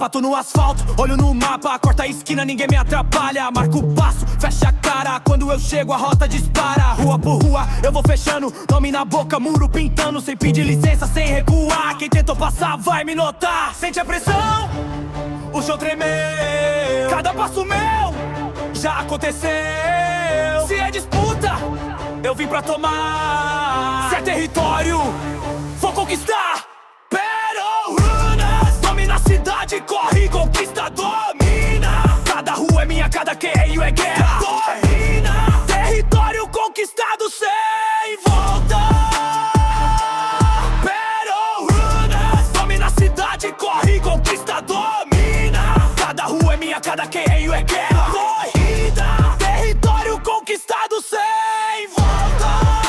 sapato no asfalto, olho no mapa, corta a esquina, ninguém me atrapalha. Marco o passo, fecha a cara, quando eu chego a rota dispara. Rua por rua, eu vou fechando, nome na boca, muro pintando, sem pedir licença, sem recuar. Quem tentou passar vai me notar. Sente a pressão, o chão tremeu, cada passo meu já aconteceu. Se é disputa, eu vim pra tomar. Se é território, vou conquistar. Domina a cidade, corre, conquista, domina. Cada rua é minha, cada queio é guerra. Domina, território conquistado sem volta. Domina a cidade, corre, conquista, domina. Cada rua é minha, cada queio é guerra. Corrida, território conquistado sem volta.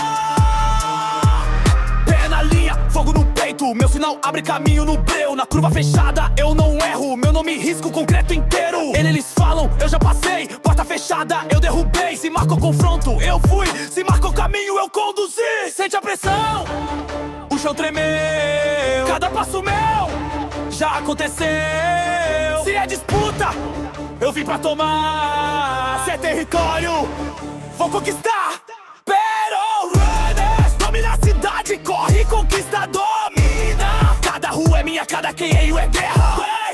Pé na linha, fogo no peito, meu sinal abre caminho no breu. Na curva fechada eu não erro, meu nome risco concreto inteiro. Eles falam, eu já passei, porta fechada eu derrubei. Se marcou confronto, eu fui, se marcou caminho, eu conduzi. Sente a pressão, o chão tremeu, cada passo meu já aconteceu. Se é disputa, eu vim pra tomar. Se é território, vou conquistar. Domina a cidade, corre, conquista, domina. Cada rua é minha, cada queio é guerra.